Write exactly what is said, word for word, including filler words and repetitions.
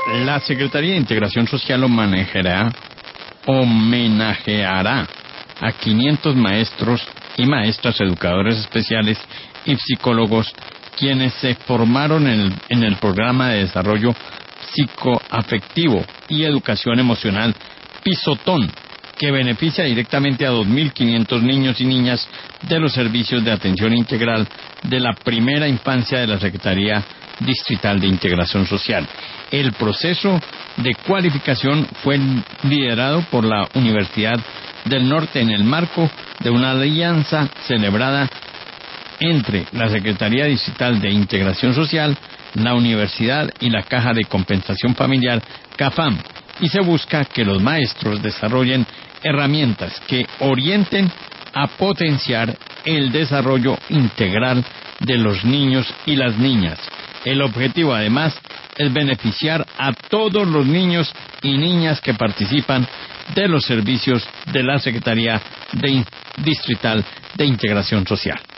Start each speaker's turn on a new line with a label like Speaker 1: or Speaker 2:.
Speaker 1: La Secretaría de Integración Social homenajeará, homenajeará a quinientos maestros y maestras educadores especiales y psicólogos quienes se formaron en el, en el programa de desarrollo psicoafectivo y educación emocional Pisotón, que beneficia directamente a dos mil quinientos niños y niñas de los servicios de atención integral de la primera infancia de la Secretaría Distrital de Integración Social. El proceso de cualificación fue liderado por la Universidad del Norte en el marco de una alianza celebrada entre la Secretaría Distrital de Integración Social, la Universidad y la Caja de Compensación Familiar, CAFAM, y se busca que los maestros desarrollen herramientas que orienten a potenciar el desarrollo integral de los niños y las niñas. El objetivo, además, es beneficiar a todos los niños y niñas que participan de los servicios de la Secretaría de Distrital de Integración Social.